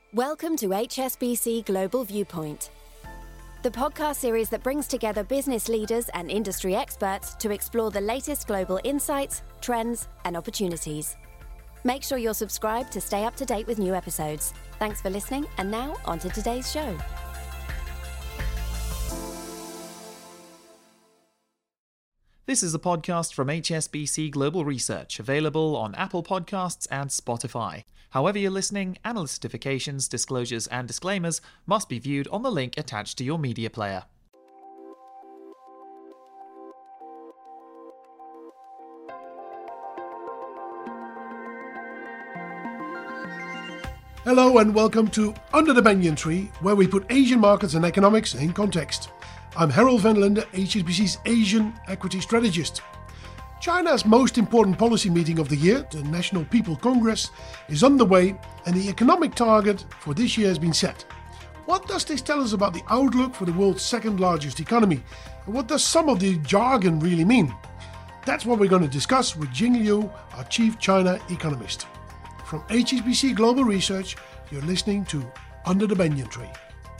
Welcome to HSBC Global Viewpoint, the podcast series that brings together business leaders and industry experts to explore the latest global insights, trends, and opportunities. Make sure you're subscribed to stay up to date with new episodes. Thanks for listening, and now on to today's show. This is a podcast from HSBC Global Research, available on Apple Podcasts and Spotify. However you're listening, analyst certifications, disclosures, and disclaimers must be viewed on the link attached to your media player. Hello and welcome to Under the Banyan Tree, where we put Asian markets and economics in context. I'm Harold van Linde, HSBC's Asian equity strategist. China's most important policy meeting of the year, the National People Congress, is underway and the economic target for this year has been set. What does this tell us about the outlook for the world's second largest economy? And what does some of the jargon really mean? That's what we're going to discuss with Jing Liu, our chief China economist. From HSBC Global Research, you're listening to Under the Banyan Tree.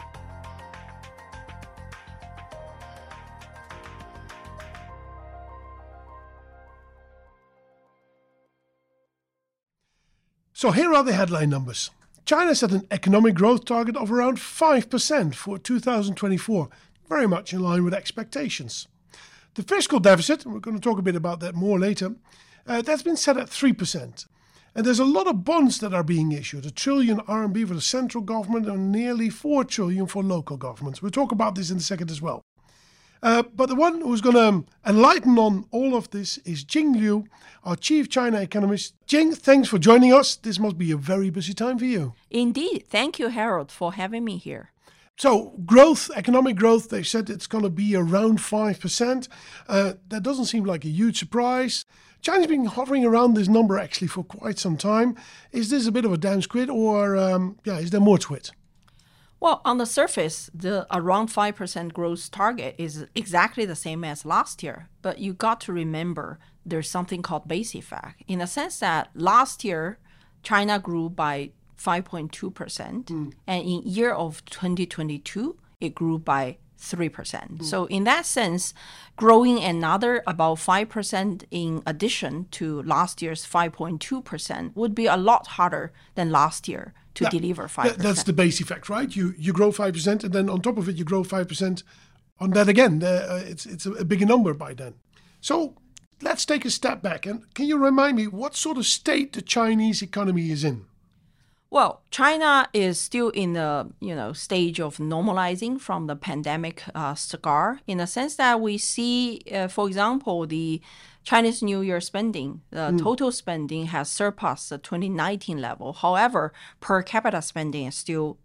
So here are the headline numbers. China set an economic growth target of around 5% for 2024, very much in line with expectations. The fiscal deficit, and we're going to talk a bit about that more later, that's been set at 3%. And there's a lot of bonds that are being issued, 1 trillion RMB for the central government and nearly 4 trillion for local governments. We'll talk about this in a second as well. But the one who's going to enlighten on all of this is Jing Liu, our chief China economist. Jing, thanks for joining us. This must be a very busy time for you. Indeed. Thank you, Harold, for having me here. So growth, economic growth, they said it's going to be around 5%. That doesn't seem like a huge surprise. China's been hovering around this number actually for quite some time. Is this a bit of a damn squid or is there more to it? Well, on the surface, the around 5% growth target is exactly the same as last year. But you got to remember there's something called base effect, in the sense that last year, China grew by 5.2%. And in year of 2022, it grew by 3%. So in that sense, growing another about 5% in addition to last year's 5.2% would be a lot harder than last year to deliver 5%. That's the base effect, right? You grow 5% and then on top of it you grow 5% on that again. It's a bigger number by then. So let's take a step back and can you remind me what sort of state the Chinese economy is in? Well, China is still in the stage of normalizing from the pandemic scar, in the sense that we see, for example, the Chinese New Year spending, the total spending has surpassed the 2019 level. However, per capita spending is still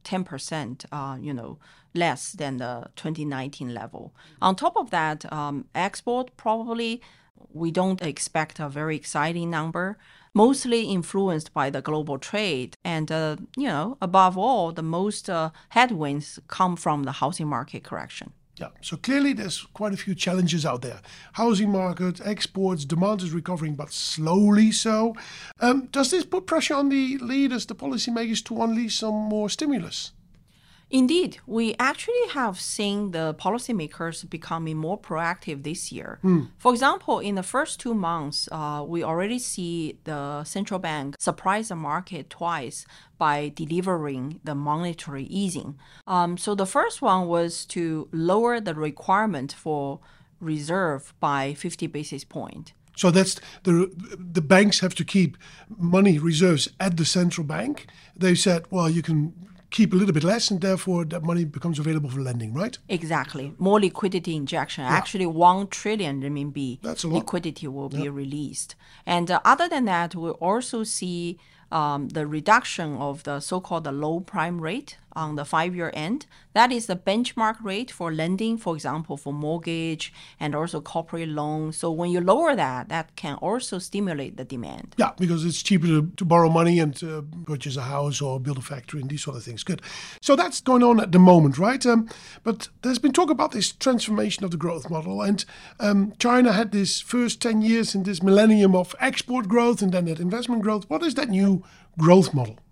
10%, less than the 2019 level. On top of that, export probably we don't expect a very exciting number, mostly influenced by the global trade. And, above all, the most headwinds come from the housing market correction. Yeah, so clearly there's quite a few challenges out there. Housing market, exports, demand is recovering, but slowly so. Does this put pressure on the leaders, the policymakers, to unleash some more stimulus? Indeed, we actually have seen the policymakers becoming more proactive this year. For example, in the first 2 months, we already see the central bank surprise the market twice by delivering the monetary easing. So the first one was to lower the requirement for reserve by 50 basis points. So that's the banks have to keep money reserves at the central bank. They said, well, you can keep a little bit less and therefore that money becomes available for lending, right? Exactly. More liquidity injection. Yeah. Actually, 1 trillion renminbi liquidity will be released. And other than that, we also see the reduction of the so-called low prime rate on the 5-year end. That is the benchmark rate for lending, for example, for mortgage and also corporate loans. So when you lower that, that can also stimulate the demand. Yeah, because it's cheaper to borrow money and to purchase a house or build a factory and these sort of things. Good. So that's going on at the moment, right? But there's been talk about this transformation of the growth model. And China had this first 10 years in this millennium of export growth and then that investment growth. What is that new growth model?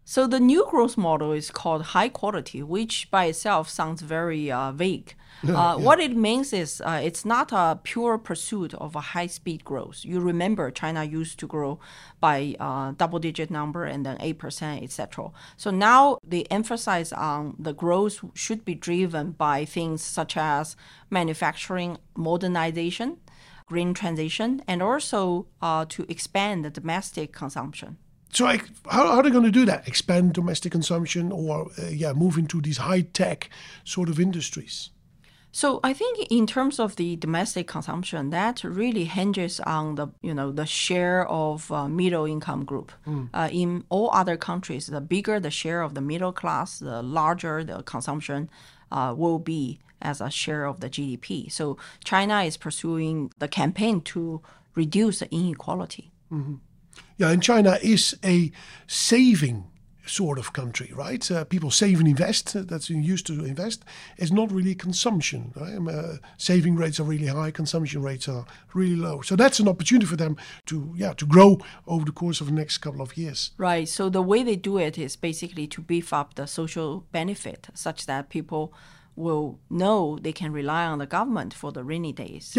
So the new growth model is called high quality, which by itself sounds very vague. What it means is it's not a pure pursuit of a high-speed growth. You remember China used to grow by double-digit number and then 8%, etc. So now they emphasize on the growth should be driven by things such as manufacturing modernization, green transition, and also to expand the domestic consumption. So how are they going to do that? Expand domestic consumption or move into these high-tech sort of industries? So I think in terms of the domestic consumption, that really hinges on the share of middle income group. In all other countries, the bigger the share of the middle class, the larger the consumption will be as a share of the GDP. So China is pursuing the campaign to reduce the inequality. Mm-hmm. Yeah, and China is a saving sort of country, right? People save and invest. That's used to invest. It's not really consumption. Right? Saving rates are really high. Consumption rates are really low. So that's an opportunity for them to grow over the course of the next couple of years. Right. So the way they do it is basically to beef up the social benefit such that people will know they can rely on the government for the rainy days.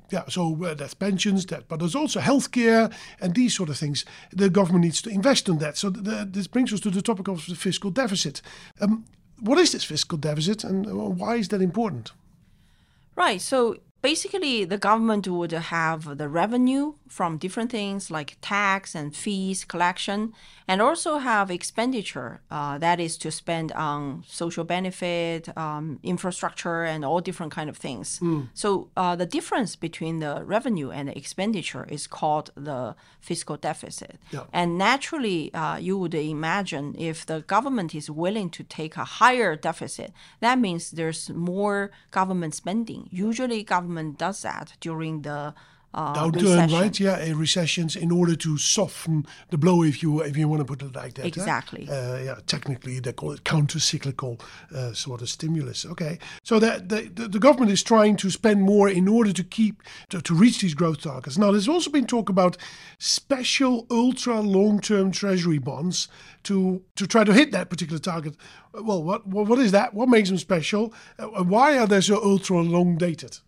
So that's pensions, but there's also healthcare and these sort of things. The government needs to invest in that. So this brings us to the topic of the fiscal deficit. What is this fiscal deficit and why is that important? Right. So basically, the government would have the revenue from different things like tax and fees collection, and also have expenditure that is to spend on social benefit, infrastructure, and all different kind of things. So the difference between the revenue and the expenditure is called the fiscal deficit. Yeah. And naturally, you would imagine if the government is willing to take a higher deficit, that means there's more government spending. Usually, government does that during the downturn, right? Yeah, recessions in order to soften the blow, if you want to put it like that. Exactly. Technically they call it counter-cyclical sort of stimulus. Okay, so the government is trying to spend more in order to reach these growth targets. Now, there's also been talk about special ultra long-term treasury bonds to try to hit that particular target. Well, what is that? What makes them special? Why are they so ultra long dated?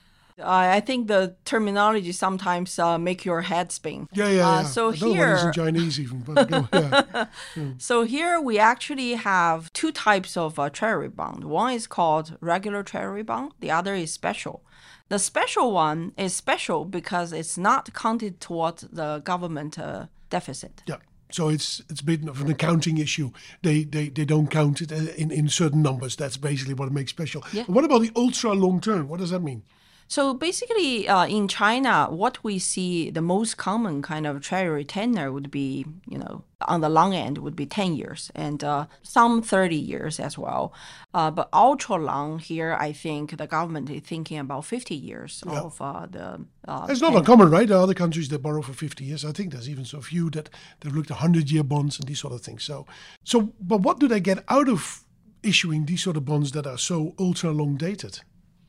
I think the terminology sometimes make your head spin. Yeah. So I don't know what it is in Chinese even. But So here we actually have two types of treasury bond. One is called regular treasury bond. The other is special. The special one is special because it's not counted towards the government deficit. Yeah. So it's a bit of an accounting issue. They don't count it in certain numbers. That's basically what it makes special. Yeah. What about the ultra long term? What does that mean? So basically, in China, what we see the most common kind of treasury tenure would be, on the long end would be 10 years and some 30 years as well. But ultra long here, I think the government is thinking about 50 years of the. It's not uncommon, right? There are other countries that borrow for 50 years. I think there's even so few that they've looked at 100-year bonds and these sort of things. But what do they get out of issuing these sort of bonds that are so ultra long dated?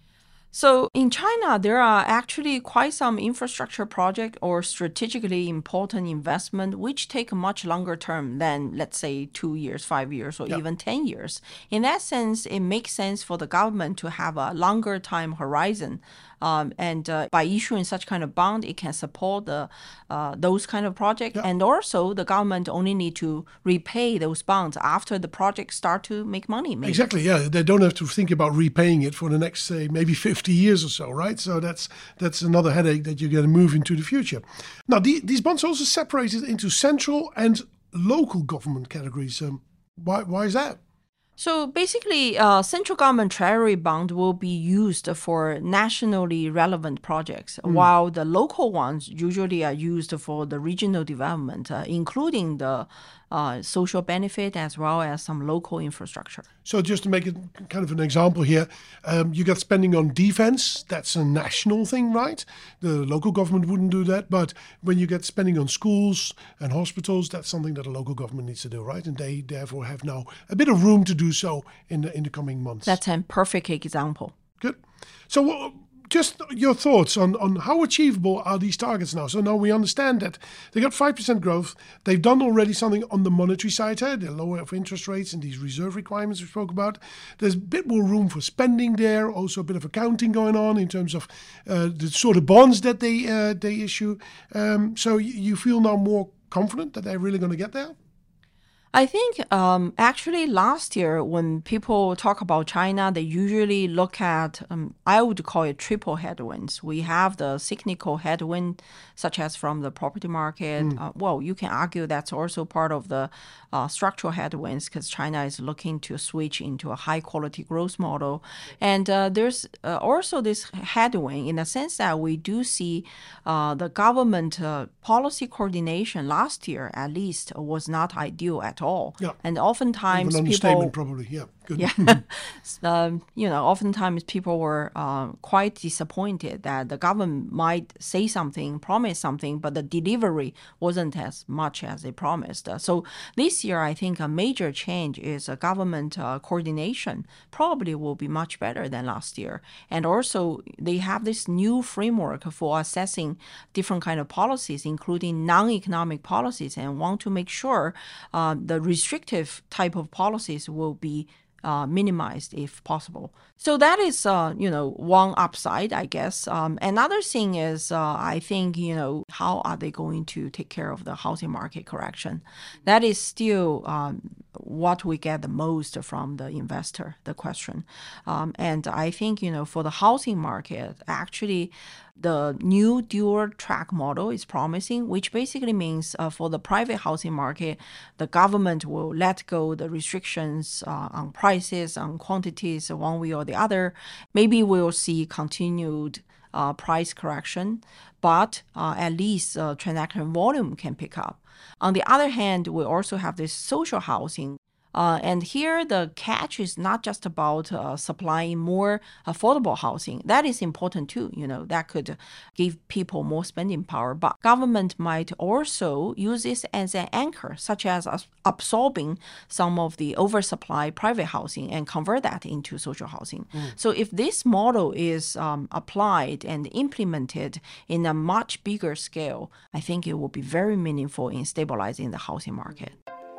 So in China, there are actually quite some infrastructure project or strategically important investment which take a much longer term than, let's say, 2 years, 5 years, or even 10 years. In that sense, it makes sense for the government to have a longer time horizon. And by issuing such kind of bond, it can support those kind of projects. Yeah. And also, the government only need to repay those bonds after the project start to make money. Maybe. Exactly, yeah. They don't have to think about repaying it for the next, say, maybe 50 years or so, right? So that's another headache that you're going to move into the future. Now, these bonds are also separated into central and local government categories. Why is that? So basically, central government treasury bond will be used for nationally relevant projects, while the local ones usually are used for the regional development, including the social benefit as well as some local infrastructure. So just to make it kind of an example here, you got spending on defense. That's a national thing, right? The local government wouldn't do that. But when you get spending on schools and hospitals, that's something that a local government needs to do, right? And they therefore have now a bit of room to do so in the coming months. That's a perfect example. Good. So just your thoughts on how achievable are these targets now? So now we understand that they got 5% growth. They've done already something on the monetary side, the lower of interest rates and these reserve requirements we spoke about. There's a bit more room for spending there, also a bit of accounting going on in terms of the sort of bonds that they issue. So you feel now more confident that they're really going to get there? I think actually last year when people talk about China, they usually look at, I would call it triple headwinds. We have the cyclical headwind, such as from the property market. Well, you can argue that's also part of the structural headwinds because China is looking to switch into a high quality growth model. And there's also this headwind in the sense that we do see the government policy coordination last year, at least, was not ideal at all. Yeah. And oftentimes Even people probably, yeah. Good. Yeah. Oftentimes people were quite disappointed that the government might say something, promise something, but the delivery wasn't as much as they promised. So this year, I think a major change is government coordination probably will be much better than last year. And also they have this new framework for assessing different kind of policies, including non-economic policies, and want to make sure the restrictive type of policies will be minimized if possible. So that is, one upside, I guess. Another thing is, I think, how are they going to take care of the housing market correction? That is still what we get the most from the investor, the question. And I think, for the housing market, actually, the new dual track model is promising, which basically means for the private housing market, the government will let go the restrictions on prices, on quantities, one way or the other. Maybe we'll see continued price correction, but at least transaction volume can pick up. On the other hand, we also have this social housing. And here the catch is not just about supplying more affordable housing. That is important too. That could give people more spending power. But government might also use this as an anchor, such as absorbing some of the oversupply private housing and convert that into social housing. So if this model is applied and implemented in a much bigger scale, I think it will be very meaningful in stabilizing the housing market.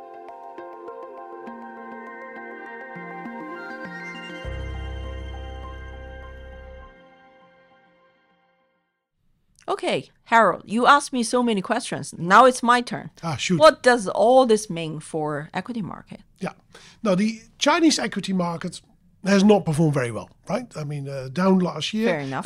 Okay, Harold, you asked me so many questions. Now it's my turn. Shoot. What does all this mean for equity market? Yeah. Now, the Chinese equity market has not performed very well, right? I mean, down last year. Fair enough.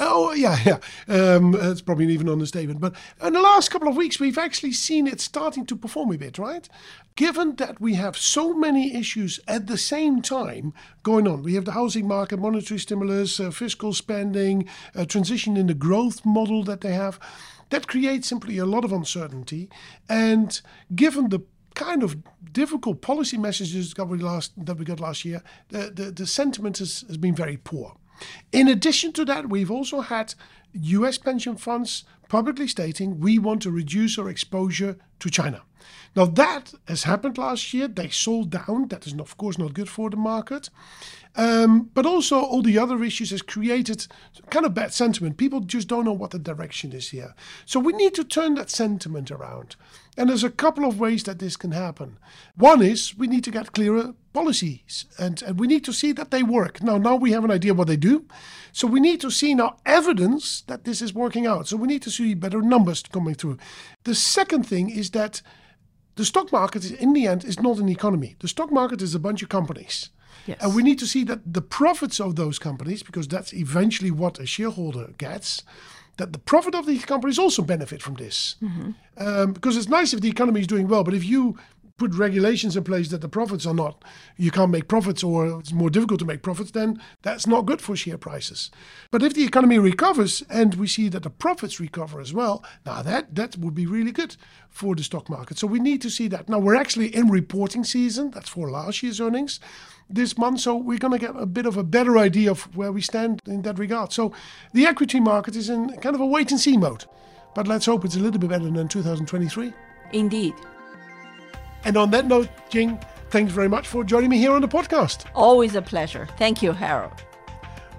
It's probably even an understatement. But in the last couple of weeks, we've actually seen it starting to perform a bit, right? Given that we have so many issues at the same time going on. We have the housing market, monetary stimulus, fiscal spending, transition in the growth model that they have. That creates simply a lot of uncertainty. And given the kind of difficult policy messages that we got last year, the sentiment has been very poor. In addition to that, we've also had US pension funds publicly stating we want to reduce our exposure to China. Now that has happened last year. They sold down. That is, of course, not good for the market. But also all the other issues has created kind of bad sentiment. People just don't know what the direction is here. So we need to turn that sentiment around. And there's a couple of ways that this can happen. One is we need to get clearer policies and we need to see that they work. Now we have an idea what they do. So we need to see now evidence that this is working out. So we need to see better numbers coming through. The second thing is that the stock market, in the end, is not an economy. The stock market is a bunch of companies. Yes. And we need to see that the profits of those companies, because that's eventually what a shareholder gets, that the profit of these companies also benefit from this. Because it's nice if the economy is doing well, but if you put regulations in place that the profits are not, you can't make profits or it's more difficult to make profits, then that's not good for share prices. But if the economy recovers and we see that the profits recover as well, now that would be really good for the stock market. So we need to see that. Now we're actually in reporting season, that's for last year's earnings this month, so we're going to get a bit of a better idea of where we stand in that regard. So the equity market is in kind of a wait and see mode, but let's hope it's a little bit better than 2023. Indeed. And on that note, Jing, thanks very much for joining me here on the podcast. Always a pleasure. Thank you, Harold.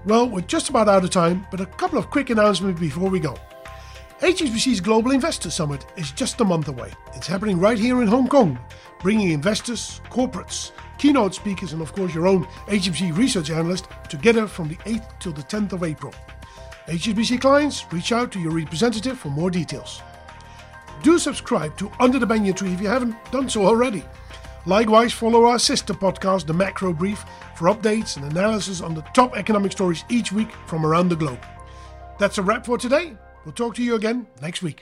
Well, we're just about out of time, but a couple of quick announcements before we go. HSBC's Global Investor Summit is just a month away. It's happening right here in Hong Kong, bringing investors, corporates, keynote speakers and of course your own HSBC research analyst together from the 8th till the 10th of April. HSBC clients, reach out to your representative for more details. Do subscribe to Under the Banyan Tree if you haven't done so already. Likewise, follow our sister podcast, The Macro Brief, for updates and analysis on the top economic stories each week from around the globe. That's a wrap for today. We'll talk to you again next week.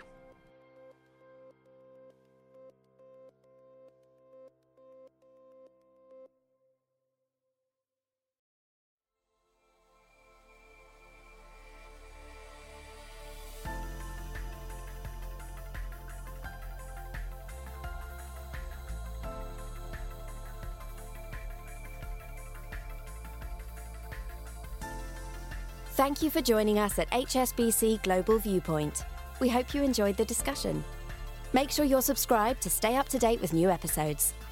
Thank you for joining us at HSBC Global Viewpoint. We hope you enjoyed the discussion. Make sure you're subscribed to stay up to date with new episodes.